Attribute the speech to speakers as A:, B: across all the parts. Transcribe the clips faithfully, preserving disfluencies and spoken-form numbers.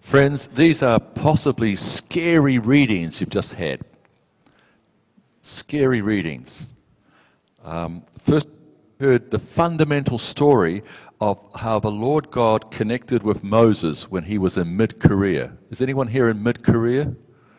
A: Friends, these are possibly scary readings you've just had. Scary readings. Um, first, heard the fundamental story of how the Lord God connected with Moses when he was in mid-career. Is anyone here in mid-career?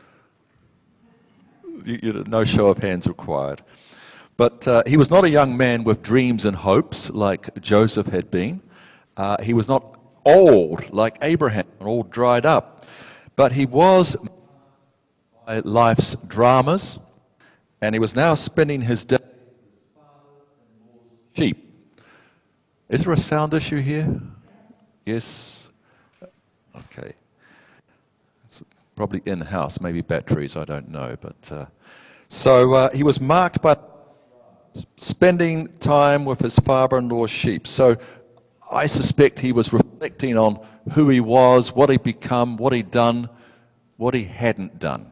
A: You, you know, no show of hands required. But uh, he was not a young man with dreams and hopes like Joseph had been. Uh, he was not old like Abraham, all dried up. But he was by life's dramas, and he was now spending his day with sheep. Is there a sound issue here? Yes? Okay. It's probably in-house, maybe batteries, I don't know. But uh, So uh, he was marked by spending time with his father-in-law's sheep. So I suspect he was reflecting on who he was, what he'd become, what he'd done, what he hadn't done.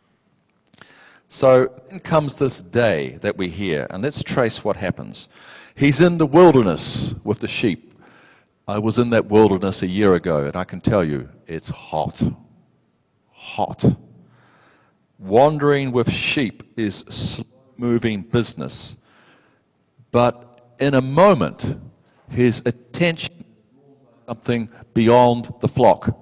A: So then comes this day that we hear, and let's trace what happens. He's in the wilderness with the sheep. I was in that wilderness a year ago, and I can tell you, it's hot. Hot. Wandering with sheep is slow-moving business. But in a moment, his attention is something beyond the flock.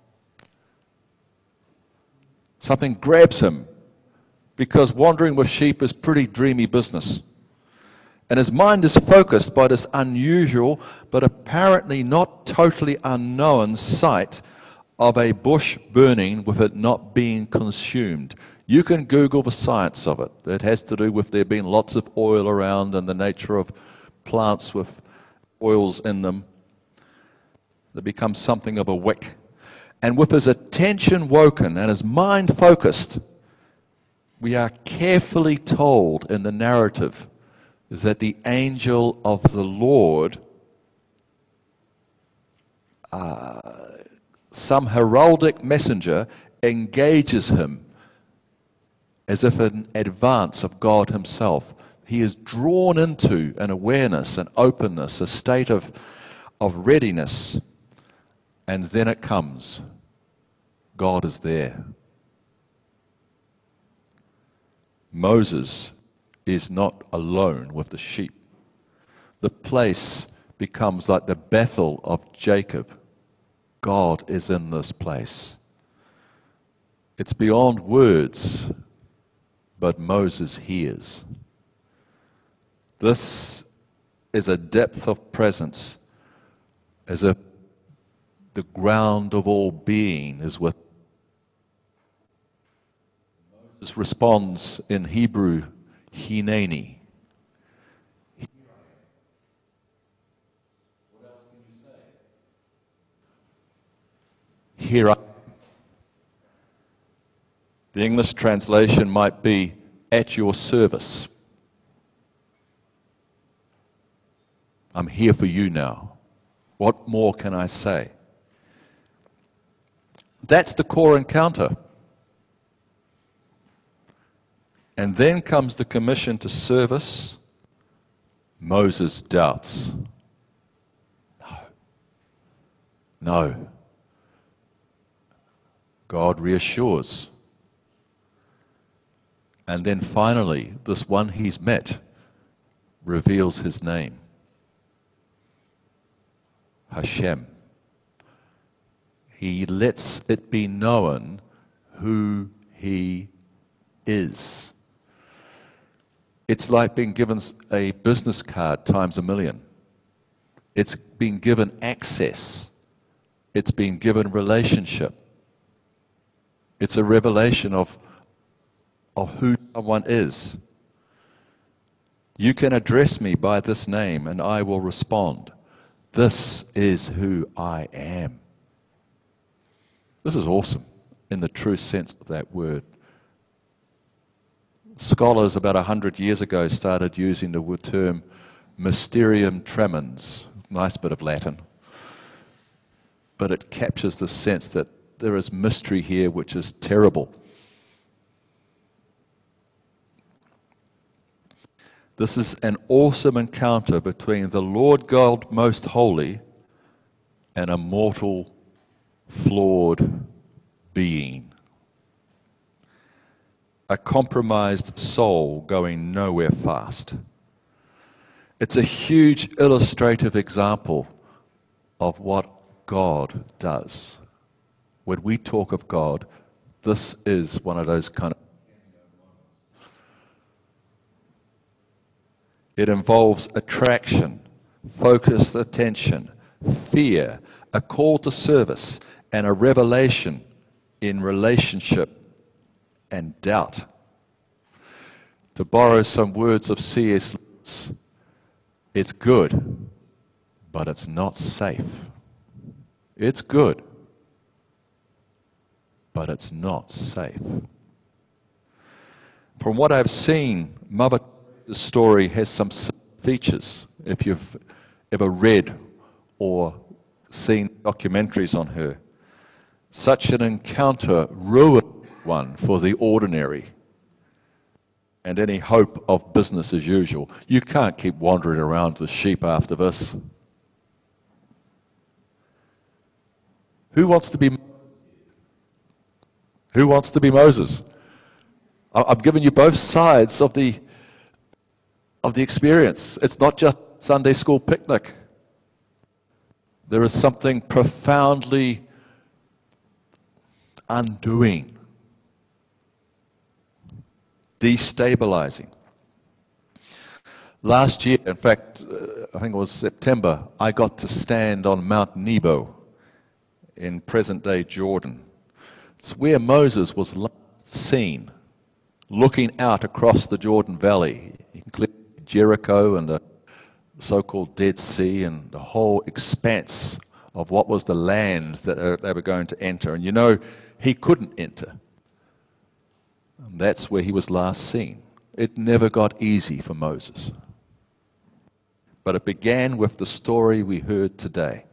A: Something grabs him, because wandering with sheep is pretty dreamy business. And his mind is focused by this unusual, but apparently not totally unknown sight of a bush burning with it not being consumed. You can Google the science of it. It has to do with there being lots of oil around and the nature of plants with oils in them. They become something of a wick. And with his attention woken and his mind focused, we are carefully told in the narrative that the angel of the Lord, uh, some heraldic messenger, engages him as if in advance of God himself. He is drawn into an awareness, an openness, a state of, of readiness. And then it comes. God is there. Moses is not alone with the sheep. The place becomes like the Bethel of Jacob. God is in this place. It's beyond words, but Moses hears. This is a depth of presence, as if the ground of all being is with. Moses responds in Hebrew, Hineni. What else can you say? Here I am. The English translation might be, at your service. I'm here for you now. What more can I say? That's the core encounter. And then comes the commission to service. Moses doubts. No. No. God reassures. And then finally, this one he's met reveals his name. Hashem. He lets it be known who he is. It's like being given a business card times a million. It's been given access. It's been given relationship. It's a revelation of, of who someone is. You can address me by this name and I will respond. This is who I am. This is awesome in the true sense of that word. Scholars about a hundred years ago started using the term mysterium tremens. Nice bit of Latin. But it captures the sense that there is mystery here which is terrible. This is an awesome encounter between the Lord God Most Holy and a mortal, flawed a compromised soul going nowhere fast. It's a huge illustrative example of what God does. When we talk of God, this is one of those kind of... It involves attraction, focused attention, fear, a call to service, and a revelation in relationship and doubt. To borrow some words of C S Lewis, it's good, but it's not safe. It's good, but it's not safe. From what I've seen, Mother Teresa's story has some features. If you've ever read or seen documentaries on her, such an encounter ruined one for the ordinary and any hope of business as usual. You can't keep wandering around as sheep after this. Who wants to be Who wants to be Moses? I'm giving you both sides of the of the experience. It's not just Sunday school picnic. There is something profoundly undoing, destabilizing. Last year, in fact, uh, I think it was September, I got to stand on Mount Nebo in present-day Jordan. It's where Moses was last seen, looking out across the Jordan Valley, including Jericho and the so-called Dead Sea and the whole expanse of what was the land that uh, they were going to enter. And you know, he couldn't enter. And that's where he was last seen. It never got easy for Moses. But it began with the story we heard today.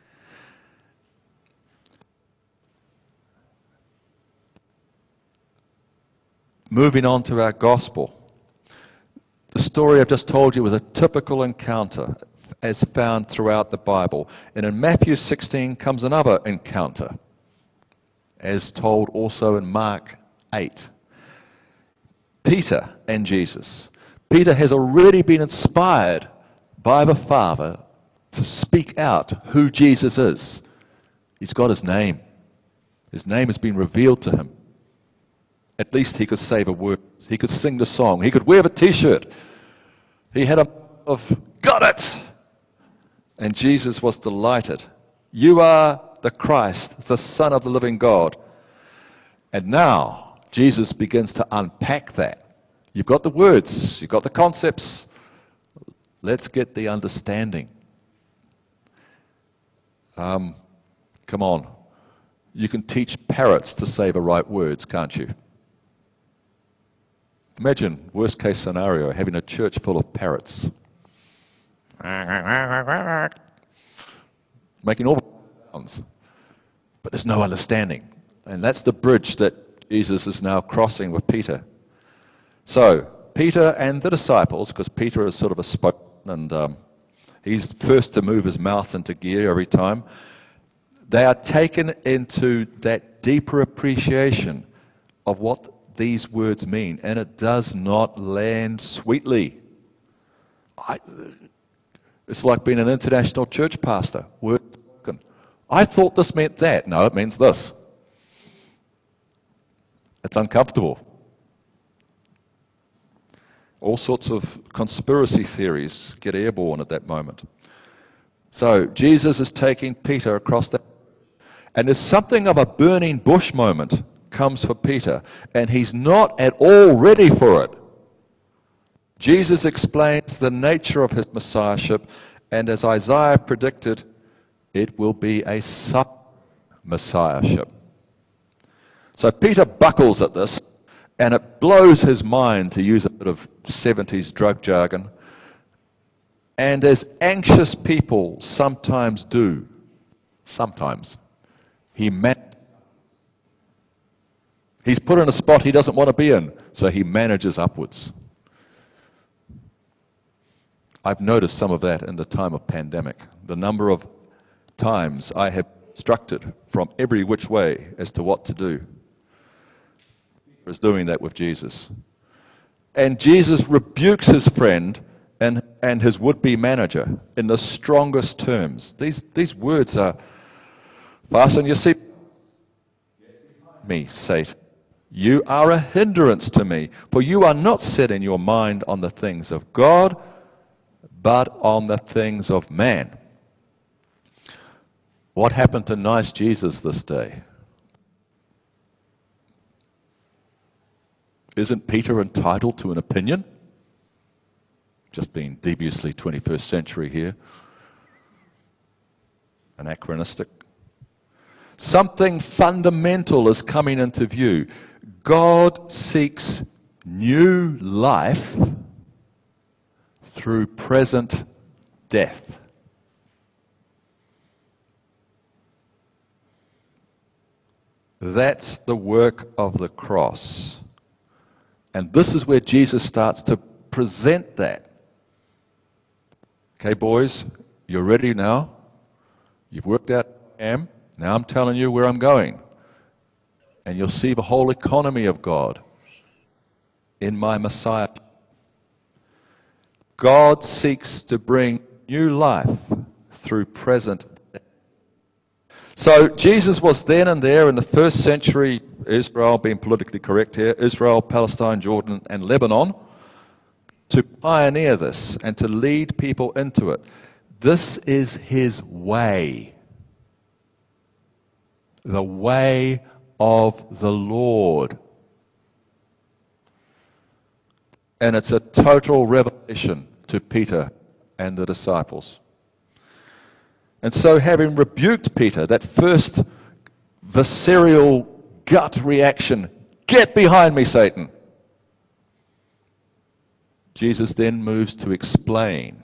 A: Moving on to our gospel. The story I've just told you was a typical encounter as found throughout the Bible. And in Matthew sixteen comes another encounter, as told also in Mark eight. Peter and Jesus. Peter has already been inspired by the Father to speak out who Jesus is. He's got his name. His name has been revealed to him. At least he could say the words. He could sing the song. He could wear the t-shirt. He had a of, got it! And Jesus was delighted. You are the Christ, the Son of the living God. And now, Jesus begins to unpack that. You've got the words. You've got the concepts. Let's get the understanding. Um, come on. You can teach parrots to say the right words, can't you? Imagine, worst case scenario, having a church full of parrots. Making all the sounds. But there's no understanding. And that's the bridge that Jesus is now crossing with Peter. So, Peter and the disciples, because Peter is sort of a spokesman, and um, he's first to move his mouth into gear every time, they are taken into that deeper appreciation of what these words mean, and it does not land sweetly. I, it's like being an international church pastor. Words spoken. I thought this meant that. No, it means this. It's uncomfortable. All sorts of conspiracy theories get airborne at that moment. So Jesus is taking Peter across that, and there's something of a burning bush moment comes for Peter, and he's not at all ready for it. Jesus explains the nature of his messiahship, and as Isaiah predicted, it will be a suffering messiahship. So Peter buckles at this, and it blows his mind, to use a bit of seventies drug jargon, and as anxious people sometimes do, sometimes, he manages. He's put in a spot he doesn't want to be in, so he manages upwards. I've noticed some of that in the time of pandemic. The number of times I have instructed from every which way as to what to do. is doing that with Jesus. And Jesus rebukes his friend and, and his would-be manager in the strongest terms. These, these words are, fasten your seat. Me, Satan. You are a hindrance to me, for you are not setting your mind on the things of God, but on the things of man. What happened to nice Jesus this day? Isn't Peter entitled to an opinion? Just being deviously twenty-first century here. Anachronistic. Something fundamental is coming into view. God seeks new life through present death. That's the work of the cross. And this is where Jesus starts to present that. Okay, boys, you're ready now. You've worked out who I am. Now I'm telling you where I'm going. And you'll see the whole economy of God in my Messiah. God seeks to bring new life through present death. So Jesus was then and there in the first century Israel, being politically correct here, Israel, Palestine, Jordan, and Lebanon, to pioneer this and to lead people into it. This is his way. The way of the Lord. And it's a total revelation to Peter and the disciples. And so, having rebuked Peter, that first visceral gut reaction, get behind me, Satan, Jesus then moves to explain.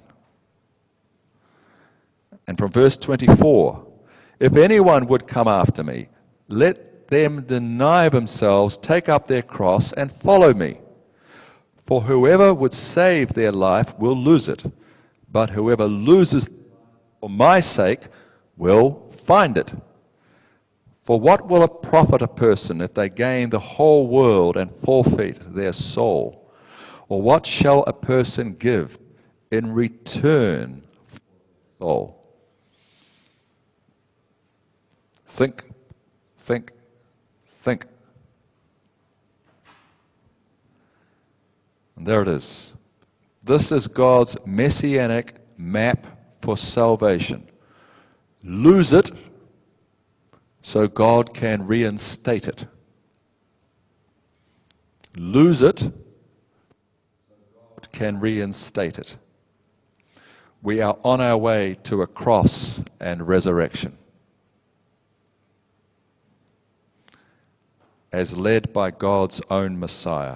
A: And from verse twenty-four, if anyone would come after me, let them deny themselves, take up their cross, and follow me. For whoever would save their life will lose it, but whoever loses for my sake will find it. For what will it profit a person if they gain the whole world and forfeit their soul? Or what shall a person give in return for their soul? Think, think, think. And there it is. This is God's messianic map for salvation. Lose it so God can reinstate it. Lose it so God can reinstate it. We are on our way to a cross and resurrection, as led by God's own Messiah.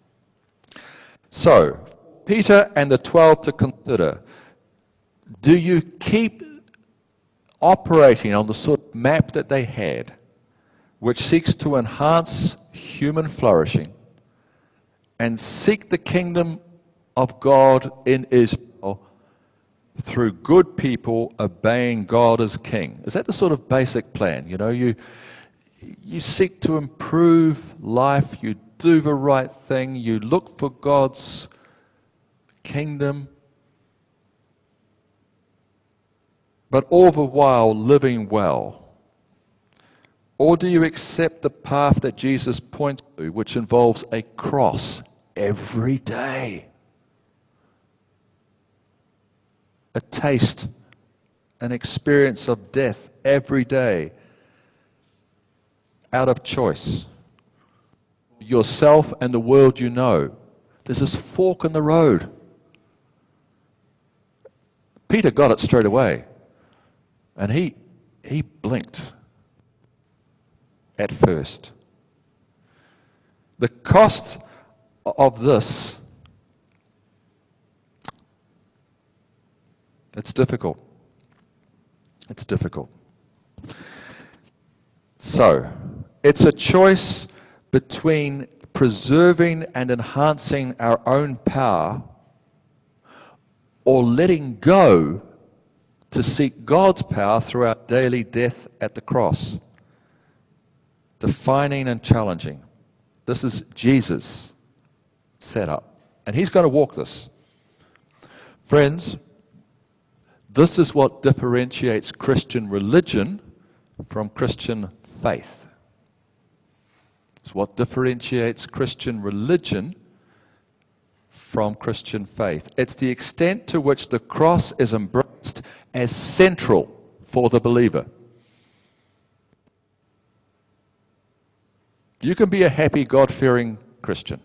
A: So, Peter and the twelve to consider, do you keep operating on the sort of map that they had, which seeks to enhance human flourishing and seek the kingdom of God in Israel through good people obeying God as king? Is that the sort of basic plan? You know, you you seek to improve life, you do the right thing, you look for God's kingdom, but all the while living well? Or do you accept the path that Jesus points to, which involves a cross every day? A taste, an experience of death every day, out of choice. Yourself and the world you know. There's this fork in the road. Peter got it straight away. And he, he blinked at first. The cost of this, it's difficult. It's difficult. So, it's a choice between preserving and enhancing our own power or letting go to seek God's power through our daily death at the cross. Defining and challenging. This is Jesus set up. And he's going to walk this. Friends, this is what differentiates Christian religion from Christian faith. It's what differentiates Christian religion from Christian faith. It's the extent to which the cross is embraced as central for the believer. You can be a happy, God-fearing Christian.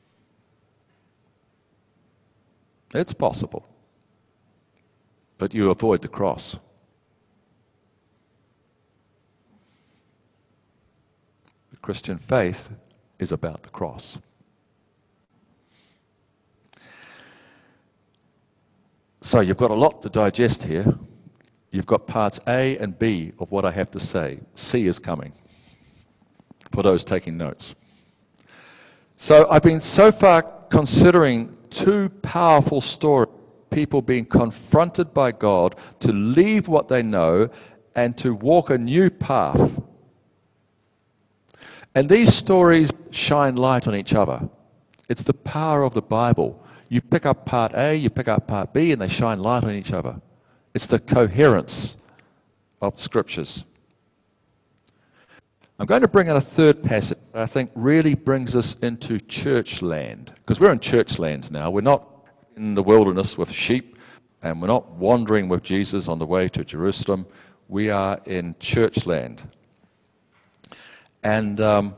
A: It's possible. But you avoid the cross. The Christian faith is about the cross. So you've got a lot to digest here. You've got parts A and B of what I have to say. C is coming, for those taking notes. So I've been so far considering two powerful stories, people being confronted by God to leave what they know and to walk a new path. And these stories shine light on each other. It's the power of the Bible. You pick up part A, you pick up part B, and they shine light on each other. It's the coherence of the Scriptures. I'm going to bring in a third passage that I think really brings us into church land. Because we're in church land now. We're not in the wilderness with sheep, and we're not wandering with Jesus on the way to Jerusalem. We are in church land. And um,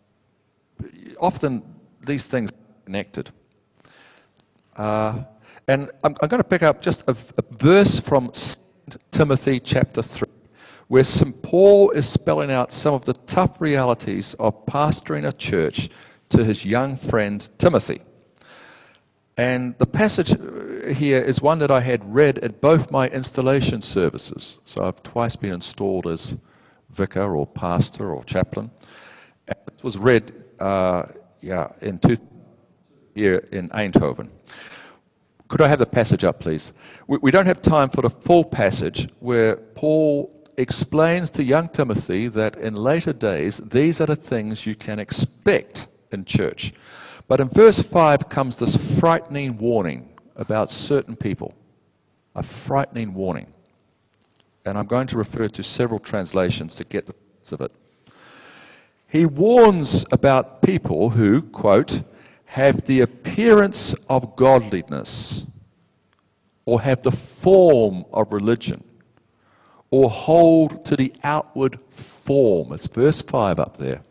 A: often these things are connected. Uh, and I'm, I'm going to pick up just a, a verse from Second Timothy chapter three, where Saint Paul is spelling out some of the tough realities of pastoring a church to his young friend Timothy. And the passage here is one that I had read at both my installation services. So I've twice been installed as vicar or pastor or chaplain. And it was read uh, yeah, in two, here in Eindhoven. Could I have the passage up, please? We, we don't have time for the full passage where Paul explains to young Timothy that in later days, these are the things you can expect in church. But in verse five comes this frightening warning about certain people. A frightening warning. And I'm going to refer to several translations to get the sense of it. He warns about people who, quote, have the appearance of godliness, or have the form of religion, or hold to the outward form. It's verse five up there.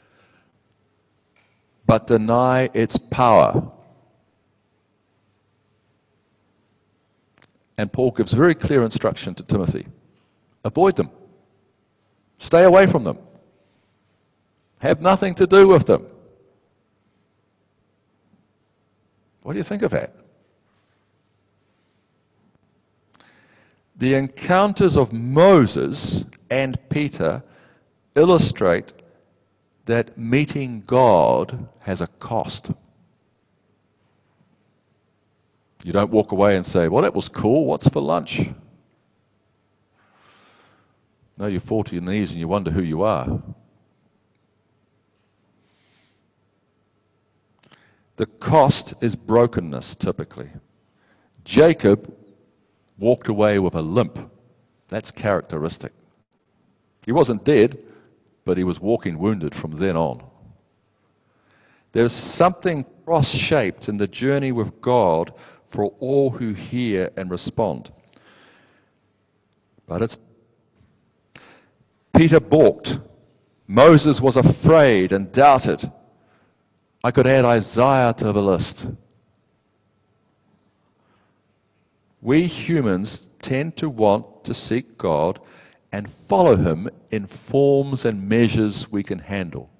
A: But deny its power. And Paul gives very clear instruction to Timothy. Avoid them. Stay away from them. Have nothing to do with them. What do you think of that? The encounters of Moses and Peter illustrate that meeting God has a cost. You don't walk away and say, well, that was cool, what's for lunch? No, you fall to your knees and you wonder who you are. The cost is brokenness, typically. Jacob walked away with a limp. That's characteristic. He wasn't dead, but he was walking wounded from then on. There's something cross-shaped in the journey with God for all who hear and respond. But it's Peter balked. Moses was afraid and doubted. I could add Isaiah to the list. We humans tend to want to seek God and follow him in forms and measures we can handle.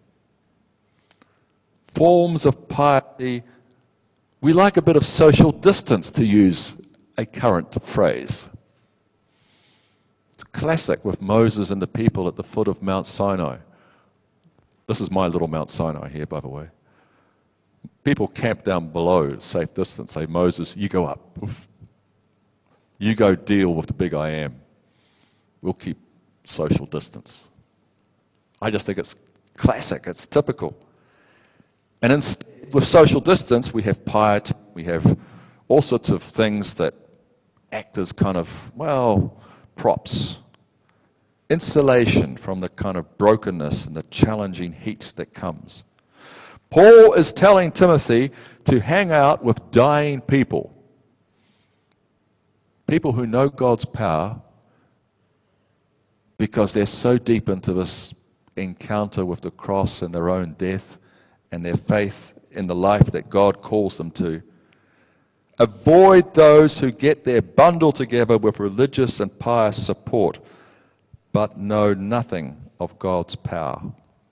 A: Forms of piety, we like a bit of social distance, to use a current phrase. It's classic with Moses and the people at the foot of Mount Sinai. This is my little Mount Sinai here, by the way. People camp down below, safe distance, say, Moses, you go up. You go deal with the big I am. We'll keep social distance. I just think it's classic, it's typical. And instead, with social distance, we have piety, we have all sorts of things that act as kind of, well, props. Insulation from the kind of brokenness and the challenging heat that comes. Paul is telling Timothy to hang out with dying people. People who know God's power because they're so deep into this encounter with the cross and their own death and their faith in the life that God calls them to. Avoid those who get their bundle together with religious and pious support, but know nothing of God's power.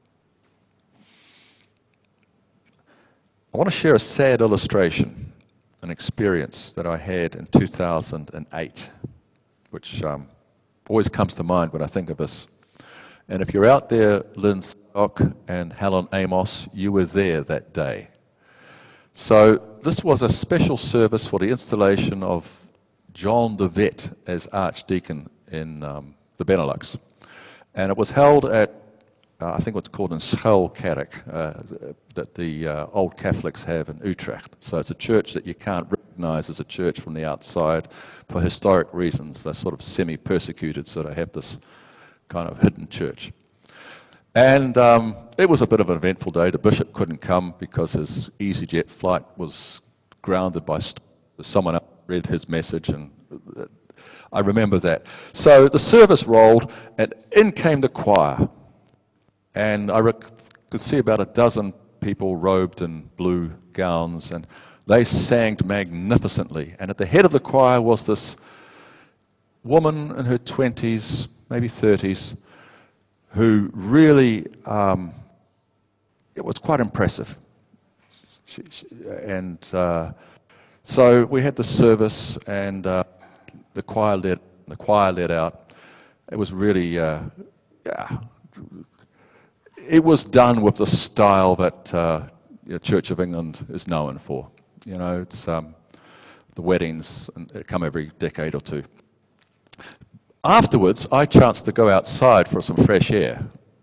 A: I want to share a sad illustration, an experience that I had in two thousand eight, which um, always comes to mind when I think of this. And if you're out there, Lynn Stock and Helen Amos, you were there that day. So this was a special service for the installation of John de Vet as Archdeacon in um, the Benelux. And it was held at, uh, I think what's called in Schuilkerk, uh, that the uh, old Catholics have in Utrecht. So it's a church that you can't recognize as a church from the outside for historic reasons. They're sort of semi-persecuted, so they have this kind of hidden church. And um, it was a bit of an eventful day. The bishop couldn't come because his EasyJet flight was grounded by st- someone else read his message, and uh, I remember that. So the service rolled, and in came the choir. And I rec- could see about a dozen people robed in blue gowns, and they sang magnificently. And at the head of the choir was this woman in her twenties, maybe thirties, who really, um, it was quite impressive. She, she, and uh, so we had the service, and uh, the choir led the choir led out. It was really, uh, yeah, it was done with the style that uh, you know, Church of England is known for. You know, it's um, the weddings that come every decade or two. Afterwards, I chanced to go outside for some fresh air.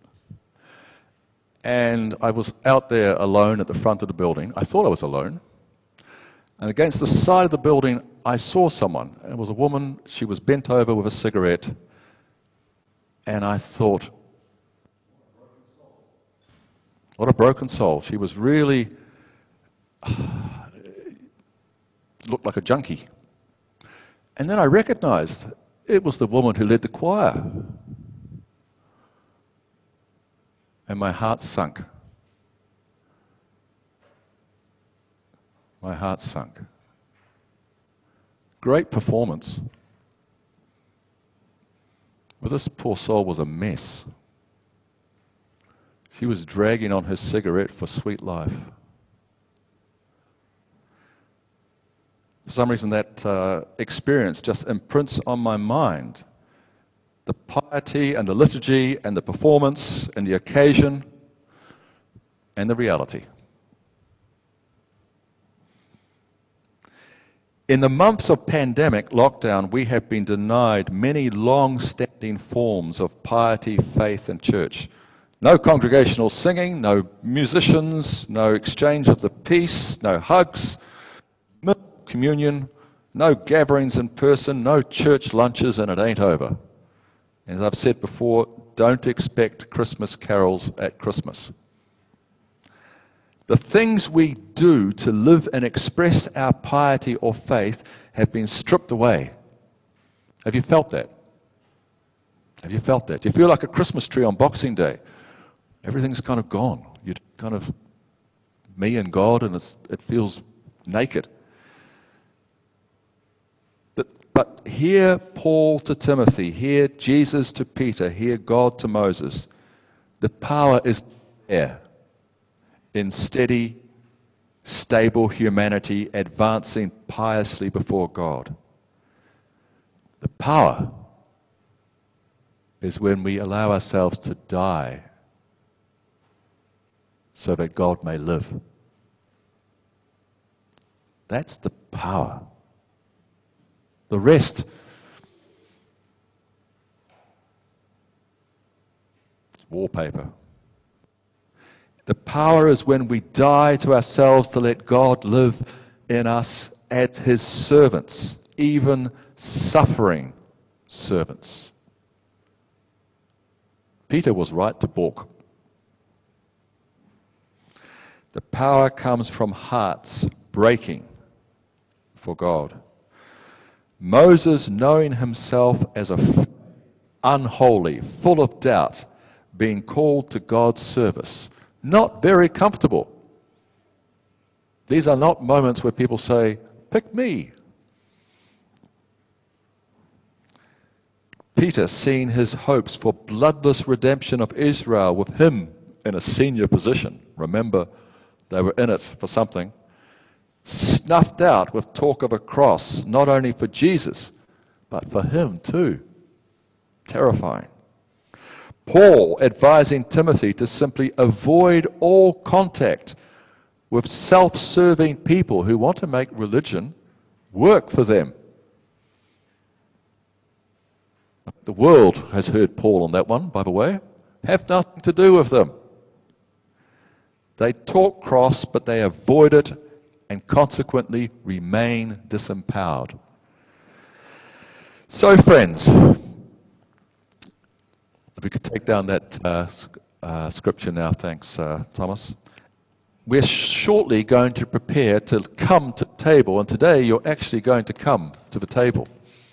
A: And I was out there alone at the front of the building. I thought I was alone. And against the side of the building, I saw someone. It was a woman. She was bent over with a cigarette. And I thought, what a broken soul. She was really, looked like a junkie. And then I recognized it was the woman who led the choir. And my heart sunk. My heart sunk. Great performance. But this poor soul was a mess. She was dragging on her cigarette for sweet life. For some reason, that uh, experience just imprints on my mind the piety and the liturgy and the performance and the occasion and the reality. In the months of pandemic lockdown, we have been denied many long-standing forms of piety, faith, and church. No congregational singing, no musicians, no exchange of the peace, no hugs, no communion, no gatherings in person, no church lunches, and it ain't over. As I've said before, don't expect Christmas carols at Christmas. The things we do to live and express our piety or faith have been stripped away. Have you felt that? Have you felt that? Do you feel like a Christmas tree on Boxing Day? Everything's kind of gone. You're kind of me and God, and it's, it feels naked. But, but hear Paul to Timothy, hear Jesus to Peter, hear God to Moses. The power is there in steady, stable humanity advancing piously before God. The power is when we allow ourselves to die so that God may live. That's the power. The rest is wallpaper. The power is when we die to ourselves to let God live in us as his servants, even suffering servants. Peter was right to balk. The power comes from hearts breaking for God. Moses, knowing himself as a f- unholy, full of doubt, being called to God's service, not very comfortable. These are not moments where people say, pick me. Peter, seeing his hopes for bloodless redemption of Israel with him in a senior position, remember, they were in it for something, snuffed out with talk of a cross, not only for Jesus, but for him too. Terrifying. Paul advising Timothy to simply avoid all contact with self-serving people who want to make religion work for them. The world has heard Paul on that one, by the way. Have nothing to do with them. They talk cross, but they avoid it and consequently remain disempowered. So, friends, if we could take down that uh, uh, scripture now, thanks, uh, Thomas. We're shortly going to prepare to come to the table, and today you're actually going to come to the table.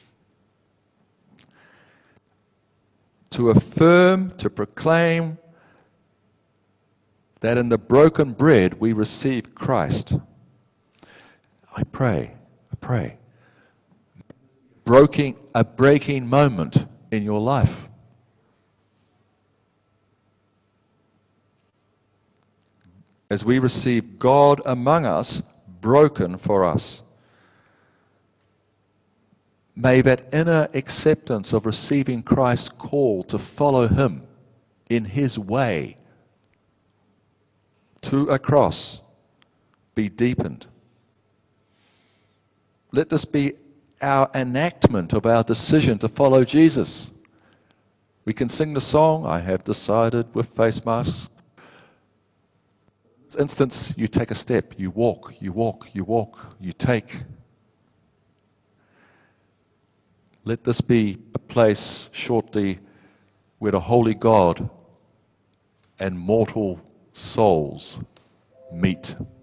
A: To affirm, to proclaim that in the broken bread we receive Christ. I pray, I pray. Breaking, a breaking moment in your life. As we receive God among us, broken for us. May that inner acceptance of receiving Christ's call to follow him in his way to a cross be deepened. Let this be our enactment of our decision to follow Jesus. We can sing the song, I have decided, with face masks. In this instance, you take a step, you walk, you walk, you walk, you take. Let this be a place shortly where the holy God and mortal souls meet.